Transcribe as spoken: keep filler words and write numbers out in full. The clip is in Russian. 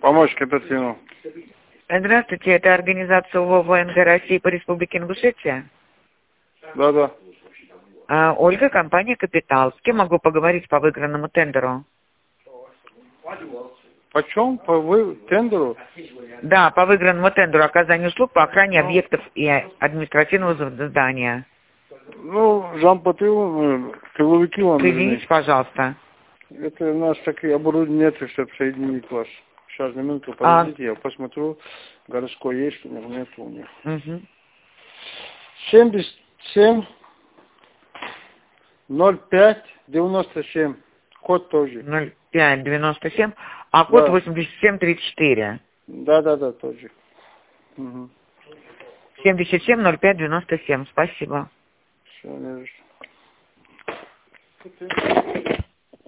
Помочь Капитину. Здравствуйте, это организация ОВНГ России по Республике Ингушетия. Да, да. А, Ольга, компания «Капитал». С кем могу поговорить по выигранному тендеру? Почем? По вы... тендеру? Да, по выигранному тендеру оказания услуг по охране объектов и административного здания. Ну, зампотыл, силовики вам Соедините, нужны. пожалуйста. Это у нас такие оборудования нет, чтобы соединить вас. Сейчас, на минуту, А... подождите, я посмотрю, городской есть у них, нет у них. Угу. семьдесят семь ноль пять девяносто семь. Код тоже. ноль пять девяносто семь, а код Да. восемьдесят семь тридцать четыре. Да, да, да, тоже. Угу. семьдесят семь ноль пять девяносто семь. Спасибо. Все, не за что.